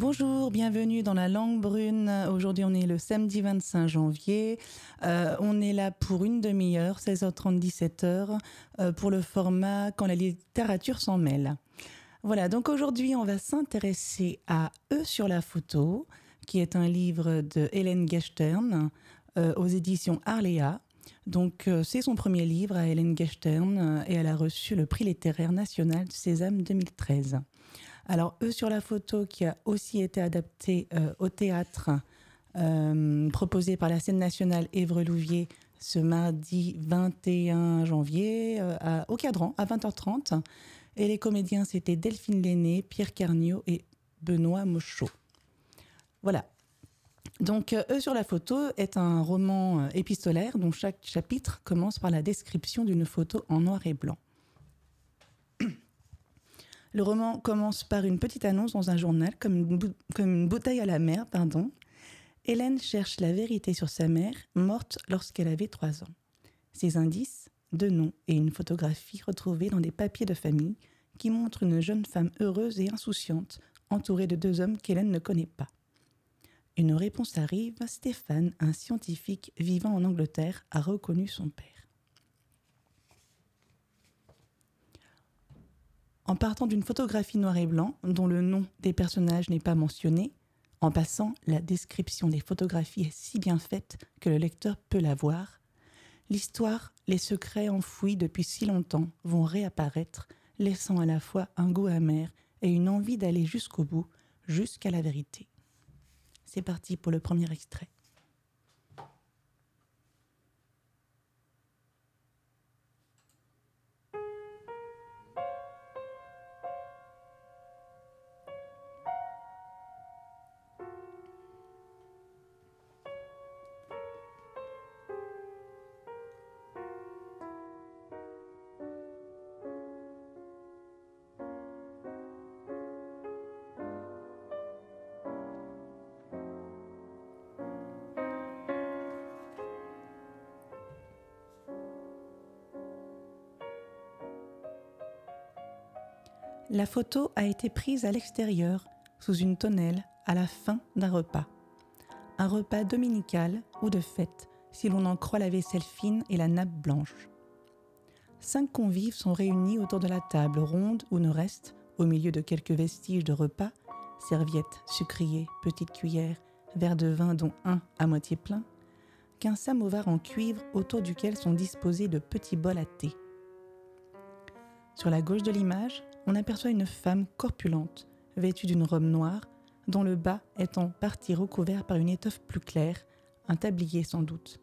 Bonjour, bienvenue dans la langue brune. Aujourd'hui, on est le samedi 25 janvier. On est là pour une demi-heure, 16h30, 17h, pour le format Quand la littérature s'en mêle. Voilà, donc aujourd'hui, on va s'intéresser à Eux sur la photo, qui est un livre de Hélène Gechtern aux éditions Arléa. Donc, c'est son premier livre à Hélène Gechtern et elle a reçu le prix littéraire national Sésame 2013. Alors, Eux sur la photo, qui a aussi été adapté au théâtre, proposé par la scène nationale Évreux-Louviers ce mardi 21 janvier au Cadran, à 20h30. Et les comédiens, c'était Delphine Lenné, Pierre Carniot et Benoît Mochot. Voilà. Donc, Eux sur la photo est un roman épistolaire dont chaque chapitre commence par la description d'une photo en noir et blanc. Le roman commence par une petite annonce dans un journal, comme une bouteille à la mer, pardon. Hélène cherche la vérité sur sa mère, morte lorsqu'elle avait 3 ans. Ces indices, 2 noms et une photographie retrouvée dans des papiers de famille qui montrent une jeune femme heureuse et insouciante, entourée de 2 hommes qu'Hélène ne connaît pas. Une réponse arrive, Stéphane, un scientifique vivant en Angleterre, a reconnu son père. En partant d'une photographie noir et blanc, dont le nom des personnages n'est pas mentionné, en passant, la description des photographies est si bien faite que le lecteur peut la voir, l'histoire, les secrets enfouis depuis si longtemps vont réapparaître, laissant à la fois un goût amer et une envie d'aller jusqu'au bout, jusqu'à la vérité. C'est parti pour le premier extrait. La photo a été prise à l'extérieur, sous une tonnelle, à la fin d'un repas. Un repas dominical ou de fête, si l'on en croit la vaisselle fine et la nappe blanche. 5 convives sont réunis autour de la table ronde où ne reste, au milieu de quelques vestiges de repas, serviettes, sucriers, petites cuillères, verres de vin dont un à moitié plein, qu'un samovar en cuivre autour duquel sont disposés de petits bols à thé. Sur la gauche de l'image, on aperçoit une femme corpulente, vêtue d'une robe noire, dont le bas est en partie recouvert par une étoffe plus claire, un tablier sans doute.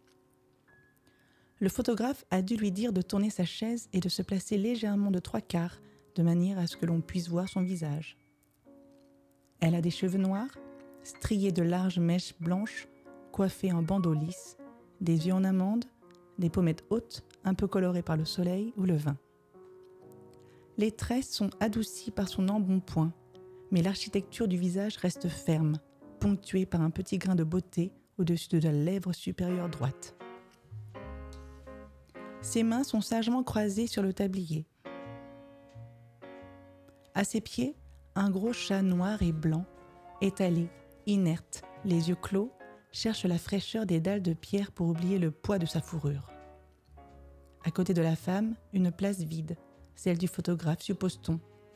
Le photographe a dû lui dire de tourner sa chaise et de se placer légèrement de 3/4, de manière à ce que l'on puisse voir son visage. Elle a des cheveux noirs, striés de larges mèches blanches, coiffées en bandeaux lisses, des yeux en amande, des pommettes hautes, un peu colorées par le soleil ou le vin. Les traits sont adoucis par son embonpoint, mais l'architecture du visage reste ferme, ponctuée par un petit grain de beauté au-dessus de la lèvre supérieure droite. Ses mains sont sagement croisées sur le tablier. À ses pieds, un gros chat noir et blanc, étalé, inerte, les yeux clos, cherche la fraîcheur des dalles de pierre pour oublier le poids de sa fourrure. À côté de la femme, une place vide, celle du photographe, suppose-t-on.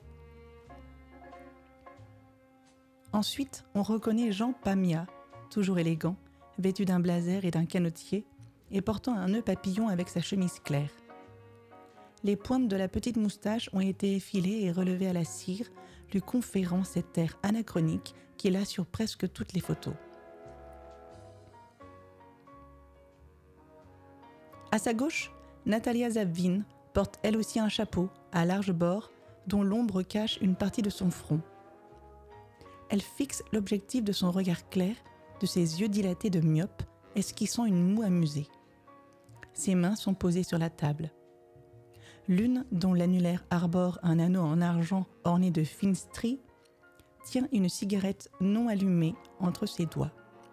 Ensuite, on reconnaît Jean Pamia, toujours élégant, vêtu d'un blazer et d'un canotier, et portant un nœud papillon avec sa chemise claire. Les pointes de la petite moustache ont été effilées et relevées à la cire, lui conférant cet air anachronique qu'il a sur presque toutes les photos. À sa gauche, Natalia Zavin porte elle aussi un chapeau à large bord dont l'ombre cache une partie de son front. Elle fixe l'objectif de son regard clair, de ses yeux dilatés de myope, esquissant une moue amusée. Ses mains sont posées sur la table. L'une, dont l'annulaire arbore un anneau en argent orné de fines stries, tient une cigarette non allumée entre ses doigts.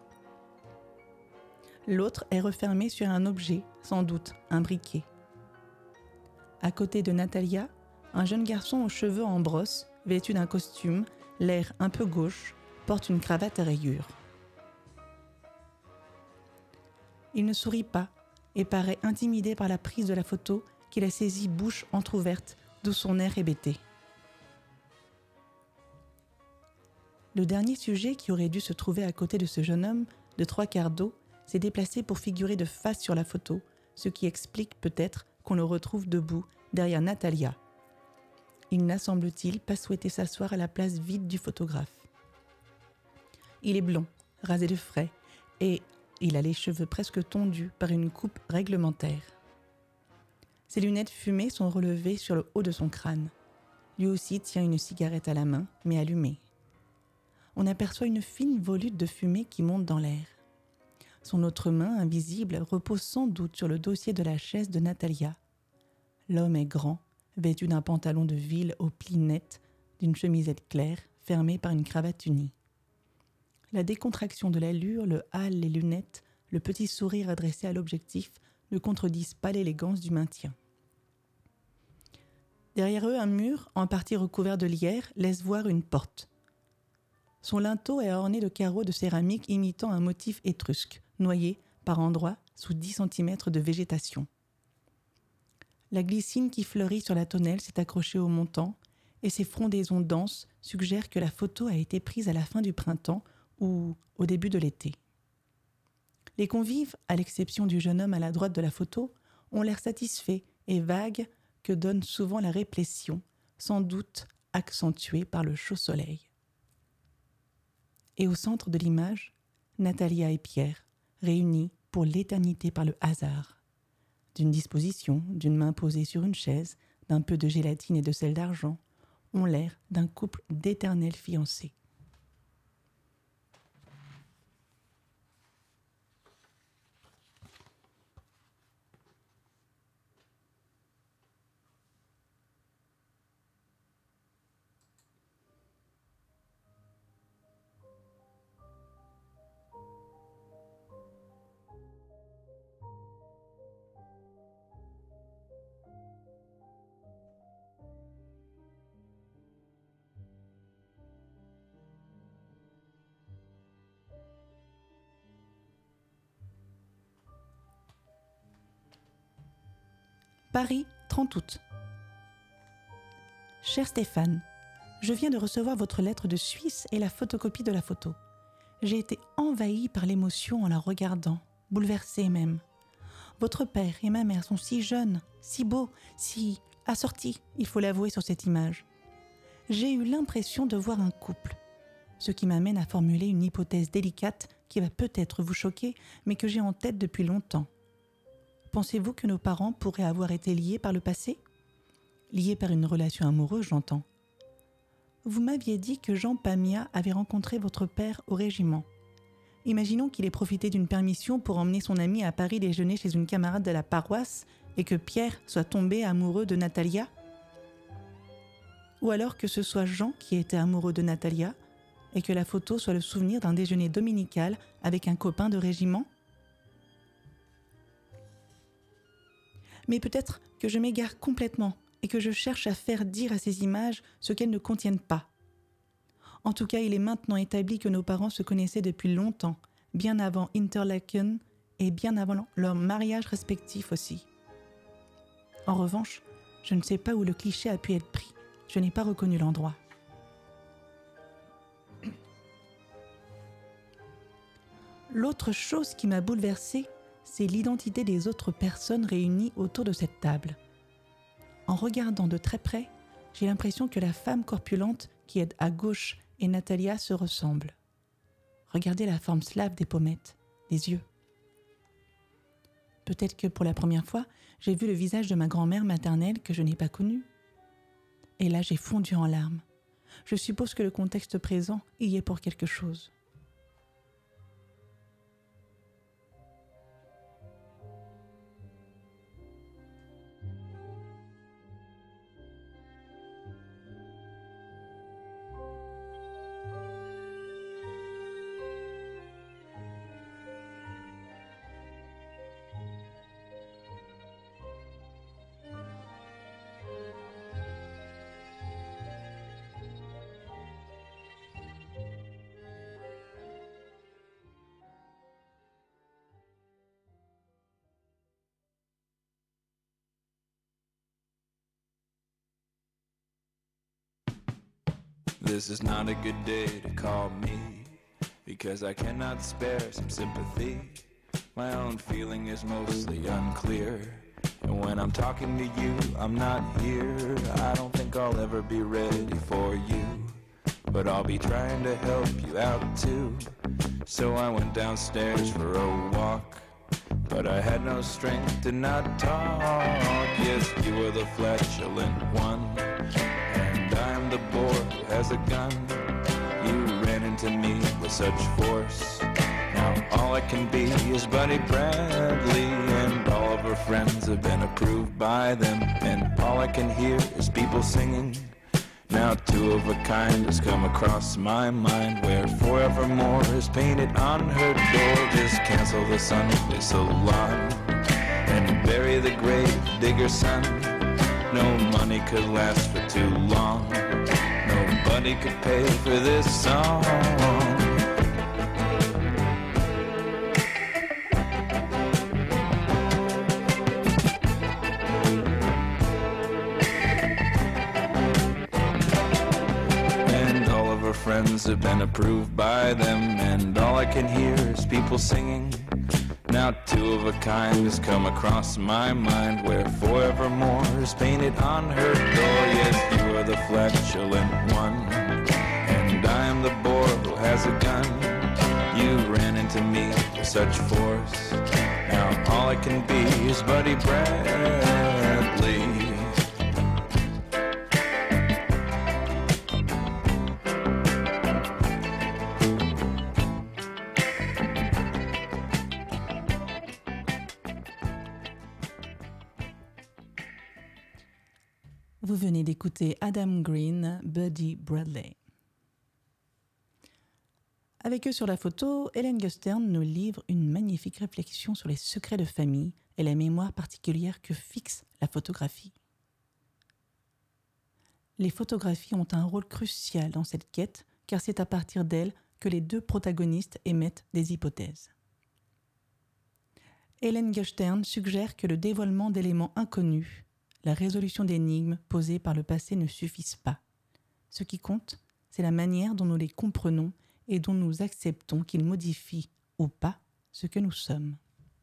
L'autre est refermée sur un objet, sans doute un briquet. À côté de Natalia, un jeune garçon aux cheveux en brosse, vêtu d'un costume, l'air un peu gauche, porte une cravate à rayures. Il ne sourit pas et paraît intimidé par la prise de la photo qu'il a saisie bouche entr'ouverte, d'où son air hébété. Le dernier sujet qui aurait dû se trouver à côté de ce jeune homme de 3/4 dos s'est déplacé pour figurer de face sur la photo, ce qui explique peut-être qu'on le retrouve debout derrière Natalia. Il n'a, semble-t-il, pas souhaité s'asseoir à la place vide du photographe. Il est blond, rasé de frais, et il a les cheveux presque tondus par une coupe réglementaire. Ses lunettes fumées sont relevées sur le haut de son crâne. Lui aussi tient une cigarette à la main, mais allumée. On aperçoit une fine volute de fumée qui monte dans l'air. Son autre main, invisible, repose sans doute sur le dossier de la chaise de Natalia. L'homme est grand, vêtu d'un pantalon de ville aux plis nets, d'une chemisette claire, fermée par une cravate unie. La décontraction de l'allure, le hâle, les lunettes, le petit sourire adressé à l'objectif ne contredisent pas l'élégance du maintien. Derrière eux, un mur, en partie recouvert de lierre, laisse voir une porte. Son linteau est orné de carreaux de céramique imitant un motif étrusque, noyé, par endroits, sous 10 cm de végétation. La glycine qui fleurit sur la tonnelle s'est accrochée au montant, et ses frondaisons denses suggèrent que la photo a été prise à la fin du printemps ou au début de l'été. Les convives, à l'exception du jeune homme à la droite de la photo, ont l'air satisfaits et vagues que donne souvent la réplétion, sans doute accentuée par le chaud soleil. Et au centre de l'image, Natalia et Pierre, réunis pour l'éternité par le hasard. D'une disposition, d'une main posée sur une chaise, d'un peu de gélatine et de sel d'argent, ont l'air d'un couple d'éternels fiancés. Paris, 30 août. Cher Stéphane, je viens de recevoir votre lettre de Suisse et la photocopie de la photo. J'ai été envahie par l'émotion en la regardant, bouleversée même. Votre père et ma mère sont si jeunes, si beaux, si assortis, il faut l'avouer sur cette image. J'ai eu l'impression de voir un couple, ce qui m'amène à formuler une hypothèse délicate qui va peut-être vous choquer, mais que j'ai en tête depuis longtemps. Pensez-vous que nos parents pourraient avoir été liés par le passé ? Liés par une relation amoureuse, j'entends. Vous m'aviez dit que Jean Pamia avait rencontré votre père au régiment. Imaginons qu'il ait profité d'une permission pour emmener son ami à Paris déjeuner chez une camarade de la paroisse et que Pierre soit tombé amoureux de Natalia. Ou alors que ce soit Jean qui était amoureux de Natalia et que la photo soit le souvenir d'un déjeuner dominical avec un copain de régiment. Mais peut-être que je m'égare complètement et que je cherche à faire dire à ces images ce qu'elles ne contiennent pas. En tout cas, il est maintenant établi que nos parents se connaissaient depuis longtemps, bien avant Interlaken et bien avant leur mariage respectif aussi. En revanche, je ne sais pas où le cliché a pu être pris. Je n'ai pas reconnu l'endroit. L'autre chose qui m'a bouleversée, c'est l'identité des autres personnes réunies autour de cette table. En regardant de très près, j'ai l'impression que la femme corpulente qui est à gauche et Natalia se ressemblent. Regardez la forme slave des pommettes, des yeux. Peut-être que pour la première fois, j'ai vu le visage de ma grand-mère maternelle que je n'ai pas connue. Et là, j'ai fondu en larmes. Je suppose que le contexte présent y est pour quelque chose. this is not a good day to call me, because I cannot spare some sympathy. My own feeling is mostly unclear, and when I'm talking to you, I'm not here. I don't think I'll ever be ready for you, but I'll be trying to help you out too. So I went downstairs for a walk, but I had no strength to not talk. Yes, you were the flatulent one, and I'm the boy who has a gun. You ran into me with such force. Now all I can be is Buddy Bradley, and all of her friends have been approved by them, and all I can hear is people singing. Now two of a kind has come across my mind, where forevermore is painted on her door. Just cancel the Sunday salon and bury the grave digger son. No money could last for too long. Nobody could pay for this song. Friends have been approved by them, and all I can hear is people singing. Now two of a kind has come across my mind, where forevermore is painted on her door. Yes, you are the flatulent one, and I am the boy who has a gun. You ran into me with such force. Now all I can be is Buddy Bradley. Vous venez d'écouter Adam Green, Buddy Bradley. Avec eux sur la photo, Helen Gustern nous livre une magnifique réflexion sur les secrets de famille et la mémoire particulière que fixe la photographie. Les photographies ont un rôle crucial dans cette quête, car c'est à partir d'elles que les deux protagonistes émettent des hypothèses. Helen Gustern suggère que le dévoilement d'éléments inconnus, la résolution d'énigmes posées par le passé ne suffisent pas. Ce qui compte, c'est la manière dont nous les comprenons et dont nous acceptons qu'ils modifient ou pas ce que nous sommes.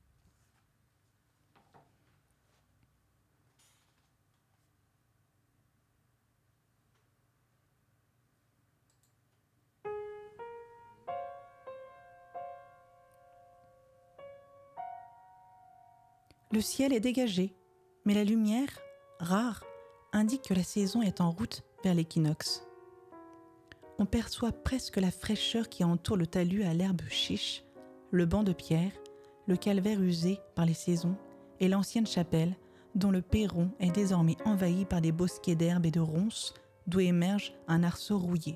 Le ciel est dégagé, mais la lumière, rare, indique que la saison est en route vers l'équinoxe. On perçoit presque la fraîcheur qui entoure le talus à l'herbe chiche, le banc de pierre, le calvaire usé par les saisons et l'ancienne chapelle dont le perron est désormais envahi par des bosquets d'herbes et de ronces d'où émerge un arceau rouillé.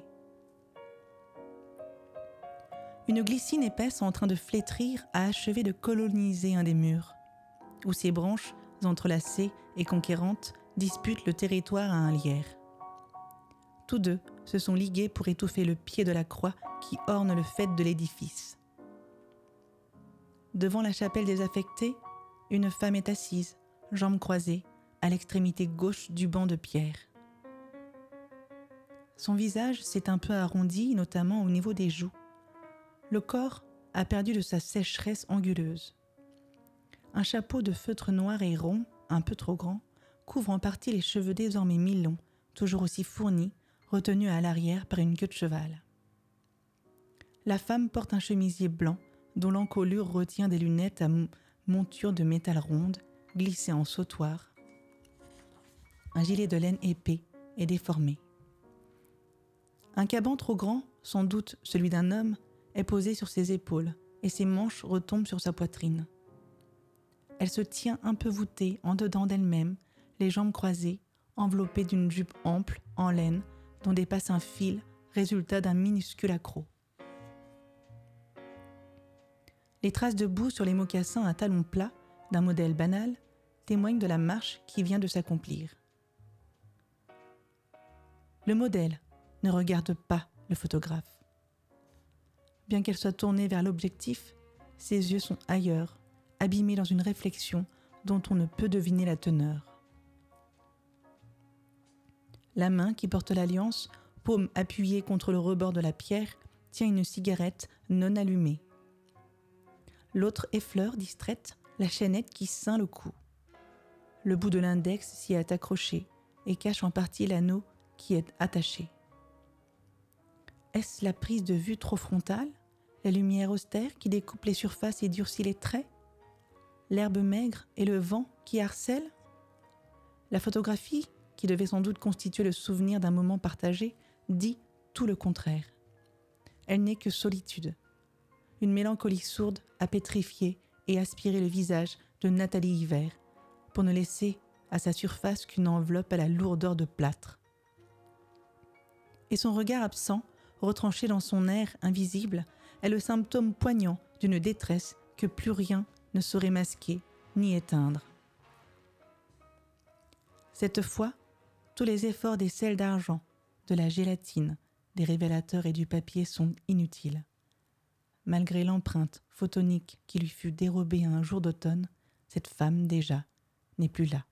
Une glycine épaisse en train de flétrir a achevé de coloniser un des murs, où ses branches entrelacées et conquérantes disputent le territoire à un lierre. Tous deux se sont ligués pour étouffer le pied de la croix qui orne le faîte de l'édifice. Devant la chapelle désaffectée, une femme est assise, jambes croisées, à l'extrémité gauche du banc de pierre. Son visage s'est un peu arrondi, notamment au niveau des joues. Le corps a perdu de sa sécheresse anguleuse. Un chapeau de feutre noir et rond, un peu trop grand, couvre en partie les cheveux désormais mi-longs, toujours aussi fournis, retenus à l'arrière par une queue de cheval. La femme porte un chemisier blanc, dont l'encolure retient des lunettes à monture de métal ronde, glissées en sautoir. Un gilet de laine épais et déformé. Un caban trop grand, sans doute celui d'un homme, est posé sur ses épaules et ses manches retombent sur sa poitrine. Elle se tient un peu voûtée en dedans d'elle-même, les jambes croisées, enveloppée d'une jupe ample, en laine, dont dépasse un fil, résultat d'un minuscule accroc. Les traces de boue sur les mocassins à talons plats, d'un modèle banal, témoignent de la marche qui vient de s'accomplir. Le modèle ne regarde pas le photographe. Bien qu'elle soit tournée vers l'objectif, ses yeux sont ailleurs, abîmés dans une réflexion dont on ne peut deviner la teneur. La main qui porte l'alliance paume appuyée contre le rebord de la pierre, tient une cigarette non allumée. L'autre effleure, distraite, la chaînette qui ceint le cou. Le bout de l'index s'y est accroché et cache en partie l'anneau qui est attaché. Est-ce la prise de vue trop frontale, la lumière austère qui découpe les surfaces et durcit les traits, l'herbe maigre et le vent qui harcèlent? La photographie, qui devait sans doute constituer le souvenir d'un moment partagé, dit tout le contraire. Elle n'est que solitude. Une mélancolie sourde a pétrifié et aspiré le visage de Nathalie Hiver, pour ne laisser à sa surface qu'une enveloppe à la lourdeur de plâtre. Et son regard absent, retranché dans son air invisible, est le symptôme poignant d'une détresse que plus rien ne saurait masquer ni éteindre. Cette fois, tous les efforts des sels d'argent, de la gélatine, des révélateurs et du papier sont inutiles. Malgré l'empreinte photonique qui lui fut dérobée un jour d'automne, cette femme, déjà, n'est plus là.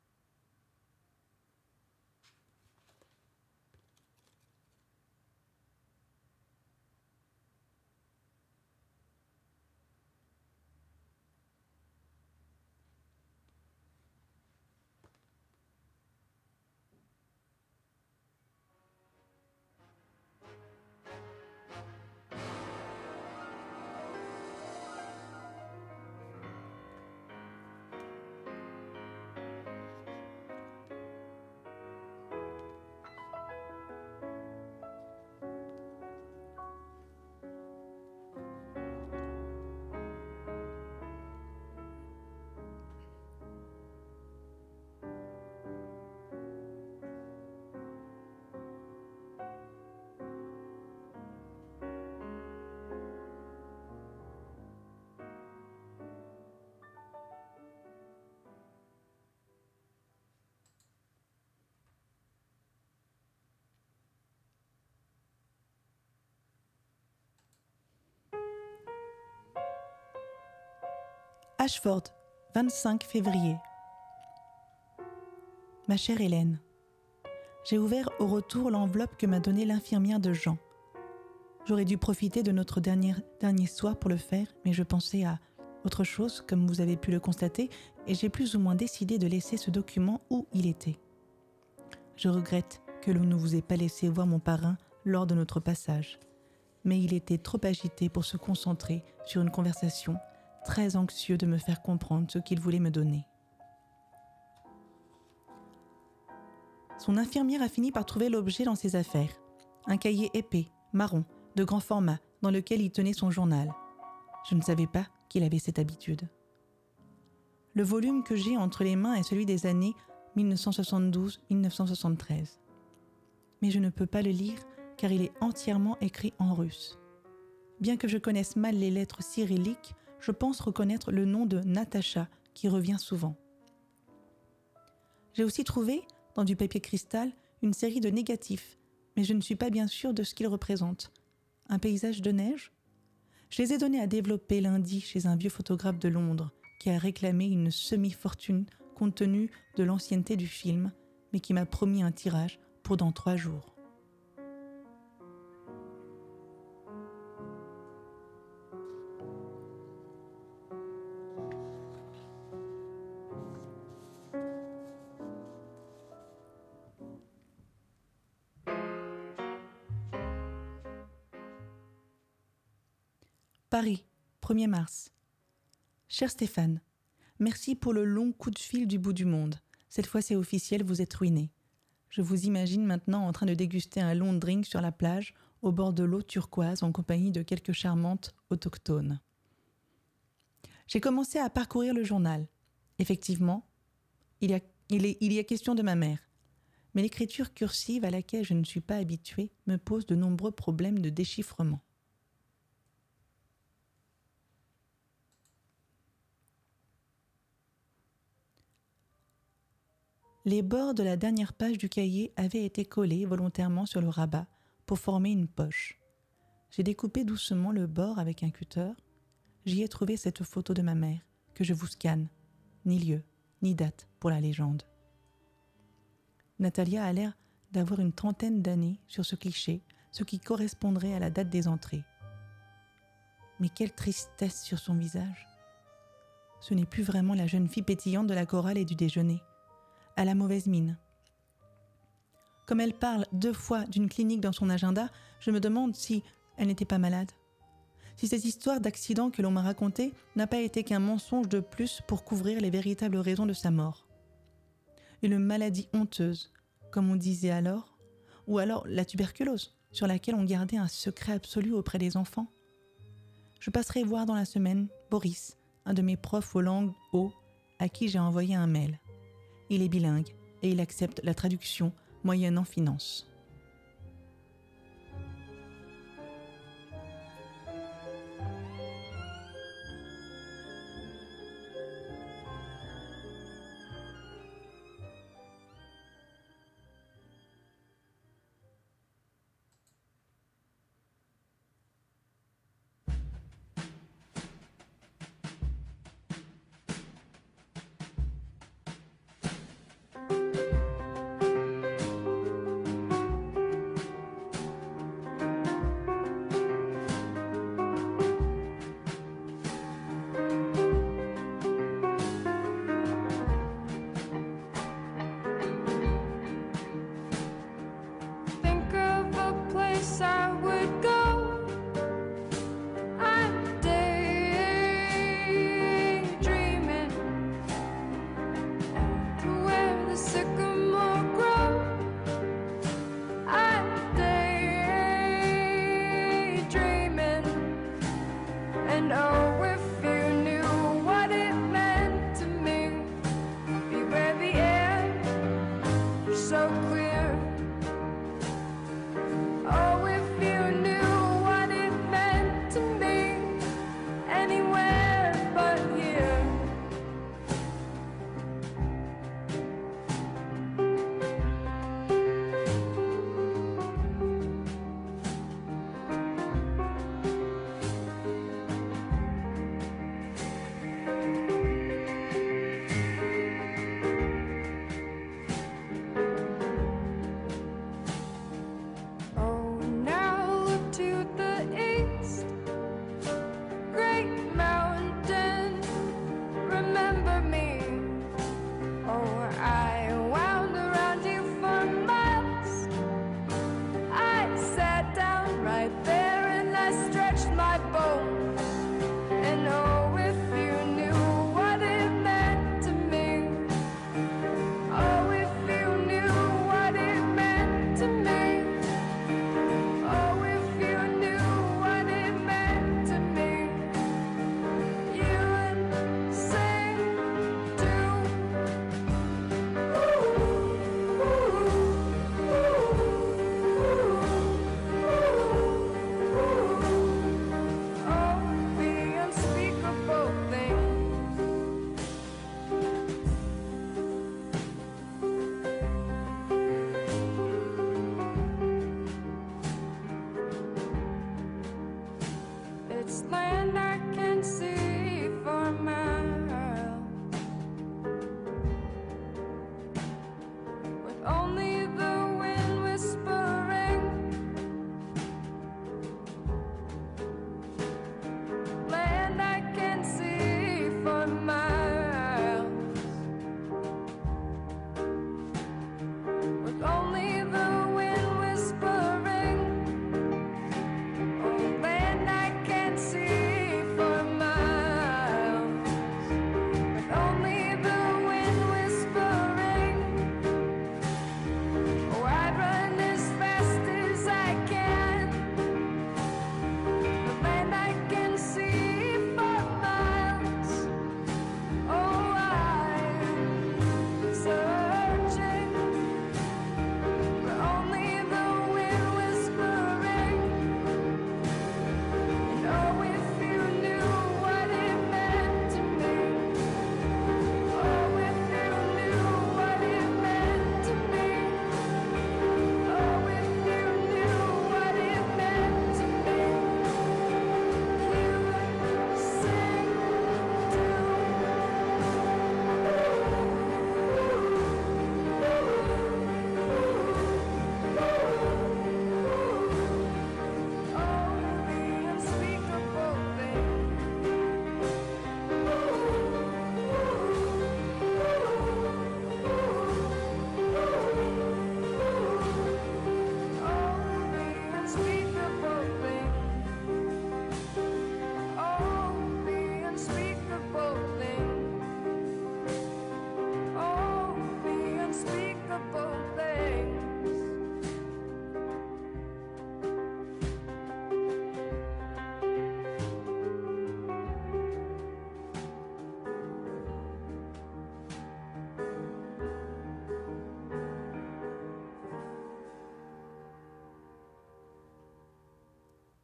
Ashford, 25 février. Ma chère Hélène, j'ai ouvert au retour l'enveloppe que m'a donnée l'infirmière de Jean. J'aurais dû profiter de notre dernier soir pour le faire, mais je pensais à autre chose, comme vous avez pu le constater, et j'ai plus ou moins décidé de laisser ce document où il était. Je regrette que l'on ne vous ait pas laissé voir mon parrain lors de notre passage, mais il était trop agité pour se concentrer sur une conversation, très anxieux de me faire comprendre ce qu'il voulait me donner. Son infirmière a fini par trouver l'objet dans ses affaires. Un cahier épais, marron, de grand format, dans lequel il tenait son journal. Je ne savais pas qu'il avait cette habitude. Le volume que j'ai entre les mains est celui des années 1972-1973. Mais je ne peux pas le lire car il est entièrement écrit en russe. Bien que je connaisse mal les lettres cyrilliques, je pense reconnaître le nom de Natacha qui revient souvent. J'ai aussi trouvé, dans du papier cristal, une série de négatifs, mais je ne suis pas bien sûre de ce qu'ils représentent. Un paysage de neige ? Je les ai donnés à développer lundi chez un vieux photographe de Londres qui a réclamé une semi-fortune compte tenu de l'ancienneté du film, mais qui m'a promis un tirage pour dans 3 jours. Paris, 1er mars. Cher Stéphane, merci pour le long coup de fil du bout du monde. Cette fois c'est officiel, vous êtes ruiné. Je vous imagine maintenant en train de déguster un long drink sur la plage, au bord de l'eau turquoise, en compagnie de quelques charmantes autochtones. J'ai commencé à parcourir le journal. Effectivement, il y a question de ma mère. Mais l'écriture cursive à laquelle je ne suis pas habituée me pose de nombreux problèmes de déchiffrement. Les bords de la dernière page du cahier avaient été collés volontairement sur le rabat pour former une poche. J'ai découpé doucement le bord avec un cutter. J'y ai trouvé cette photo de ma mère, que je vous scanne. Ni lieu, ni date pour la légende. Natalia a l'air d'avoir une trentaine d'années sur ce cliché, ce qui correspondrait à la date des entrées. Mais quelle tristesse sur son visage. Ce n'est plus vraiment la jeune fille pétillante de la chorale et du déjeuner. Elle a mauvaise mine. Comme elle parle 2 fois d'une clinique dans son agenda, je me demande si elle n'était pas malade. Si cette histoire d'accident que l'on m'a racontée n'a pas été qu'un mensonge de plus pour couvrir les véritables raisons de sa mort. Une maladie honteuse, comme on disait alors, ou alors la tuberculose, sur laquelle on gardait un secret absolu auprès des enfants. Je passerai voir dans la semaine Boris, un de mes profs aux langues O, à qui j'ai envoyé un mail. Il est bilingue et il accepte la traduction moyennant finance.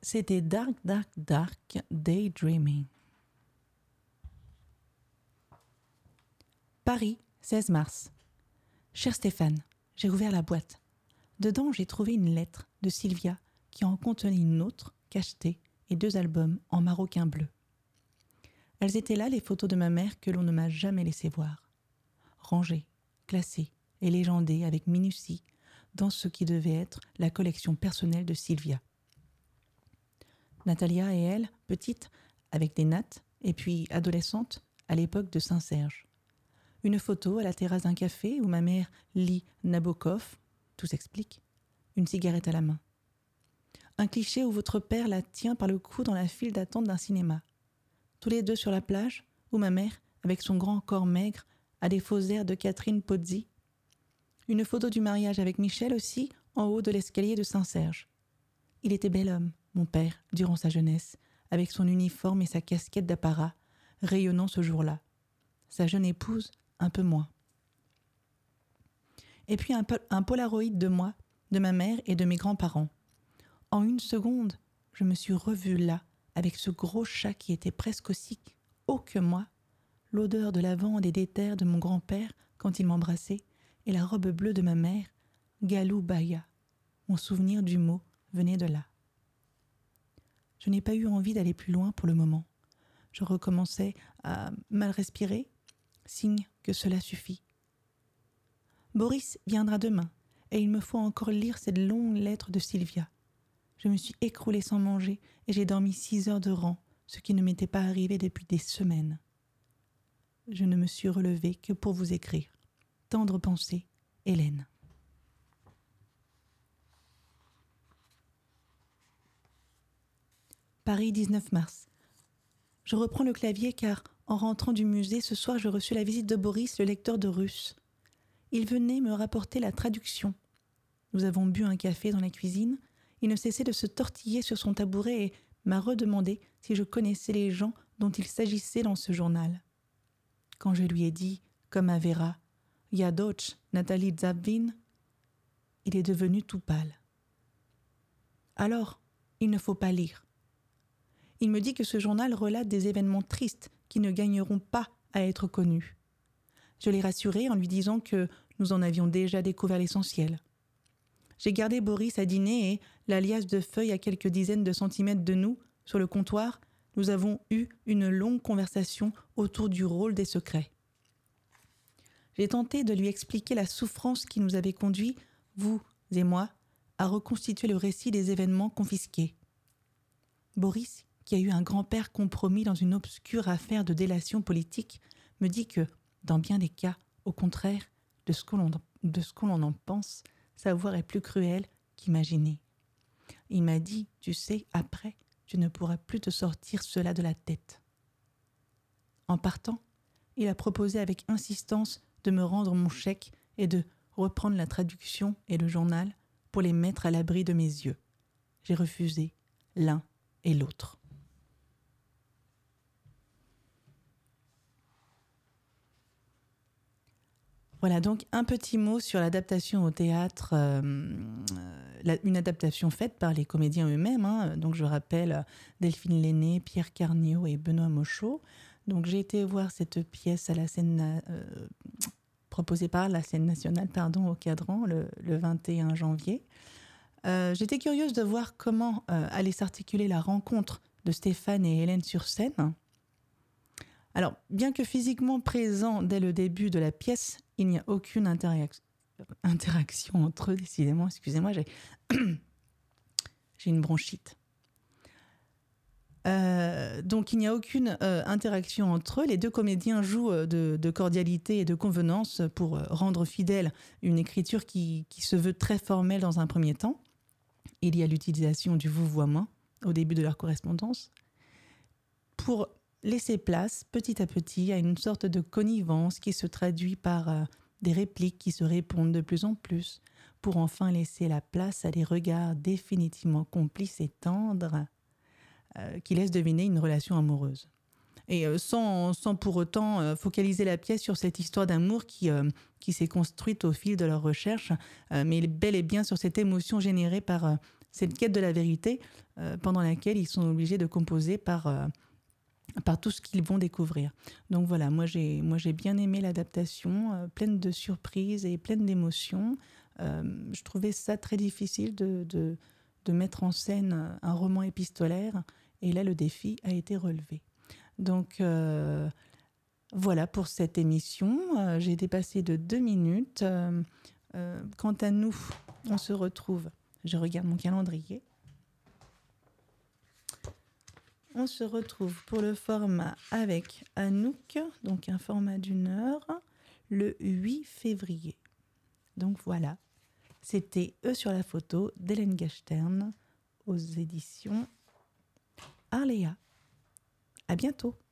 C'était Dark, Dark, Dark Daydreaming. Paris, 16 mars. Cher Stéphane, j'ai ouvert la boîte. Dedans, j'ai trouvé une lettre de Sylvia qui en contenait une autre, cachetée, et 2 albums en maroquin bleu. Elles étaient là, les photos de ma mère que l'on ne m'a jamais laissé voir. Rangées, classées et légendées avec minutie dans ce qui devait être la collection personnelle de Sylvia. Natalia et elle, petites, avec des nattes, et puis adolescentes, à l'époque de Saint-Serge. Une photo à la terrasse d'un café où ma mère lit Nabokov, tout s'explique, une cigarette à la main. Un cliché où votre père la tient par le cou dans la file d'attente d'un cinéma. Tous les deux sur la plage, où ma mère, avec son grand corps maigre, a des faux airs de Catherine Pozzi. Une photo du mariage avec Michel aussi, en haut de l'escalier de Saint-Serge. Il était bel homme, mon père, durant sa jeunesse, avec son uniforme et sa casquette d'apparat, rayonnant ce jour-là. Sa jeune épouse, un peu moins. Et puis un polaroid de moi, de ma mère et de mes grands-parents. En une seconde, je me suis revue là, avec ce gros chat qui était presque aussi haut que moi, l'odeur de lavande et d'éther de mon grand-père quand il m'embrassait, et la robe bleue de ma mère, Galou Baya. Mon souvenir du mot venait de là. Je n'ai pas eu envie d'aller plus loin pour le moment. Je recommençais à mal respirer, signe que cela suffit. Boris viendra demain, et il me faut encore lire cette longue lettre de Sylvia. Je me suis écroulée sans manger, et j'ai dormi 6 heures de rang, ce qui ne m'était pas arrivé depuis des semaines. Je ne me suis relevée que pour vous écrire. Tendre pensée, Hélène. Paris, 19 mars. Je reprends le clavier car, en rentrant du musée, ce soir, je reçus la visite de Boris, le lecteur de russe. Il venait me rapporter la traduction. Nous avons bu un café dans la cuisine. Il ne cessait de se tortiller sur son tabouret et m'a redemandé si je connaissais les gens dont il s'agissait dans ce journal. Quand je lui ai dit, comme à Vera, « Ya Deutsch, Nathalie Zabvin », il est devenu tout pâle. Alors, il ne faut pas lire. Il me dit que ce journal relate des événements tristes qui ne gagneront pas à être connus. Je l'ai rassuré en lui disant que nous en avions déjà découvert l'essentiel. J'ai gardé Boris à dîner et, la liasse de feuilles à quelques dizaines de centimètres de nous, sur le comptoir, nous avons eu une longue conversation autour du rôle des secrets. J'ai tenté de lui expliquer la souffrance qui nous avait conduits, vous et moi, à reconstituer le récit des événements confisqués. Boris, qui a eu un grand-père compromis dans une obscure affaire de délation politique, me dit que, dans bien des cas, au contraire de ce que l'on en pense, savoir est plus cruel qu'imaginer. Il m'a dit, tu sais, après, tu ne pourras plus te sortir cela de la tête. En partant, il a proposé avec insistance de me rendre mon chèque et de reprendre la traduction et le journal pour les mettre à l'abri de mes yeux. J'ai refusé l'un et l'autre. Voilà, donc un petit mot sur l'adaptation au théâtre, une adaptation faite par les comédiens eux-mêmes. Donc je rappelle Delphine Lenné, Pierre Carniot et Benoît Mochot. Donc j'ai été voir cette pièce à la scène proposée par la scène nationale au Cadran le 21 janvier. J'étais curieuse de voir comment allait s'articuler la rencontre de Stéphane et Hélène sur scène. Alors, bien que physiquement présent dès le début de la pièce, il n'y a aucune interaction entre eux, décidément. Excusez-moi, j'ai une bronchite. Donc, il n'y a aucune interaction entre eux. Les deux comédiens jouent de cordialité et de convenance pour rendre fidèle une écriture qui se veut très formelle dans un premier temps. Il y a l'utilisation du vouvoiement au début de leur correspondance pour laisser place petit à petit à une sorte de connivence qui se traduit par des répliques qui se répondent de plus en plus pour enfin laisser la place à des regards définitivement complices et tendres qui laissent deviner une relation amoureuse. Et sans pour autant focaliser la pièce sur cette histoire d'amour qui s'est construite au fil de leur recherche, mais bel et bien sur cette émotion générée par cette quête de la vérité pendant laquelle ils sont obligés de composer par tout ce qu'ils vont découvrir. Donc voilà, moi j'ai bien aimé l'adaptation, pleine de surprises et pleine d'émotions. Je trouvais ça très difficile de mettre en scène un roman épistolaire, et là le défi a été relevé. Donc voilà pour cette émission. J'ai dépassé de 2 minutes. Quant à nous, on se retrouve, je regarde mon calendrier, on se retrouve pour le format avec Anouk, donc un format d'1 heure, le 8 février. Donc voilà, c'était Eux sur la photo d'Hélène Gachtern aux éditions Arléa. À bientôt.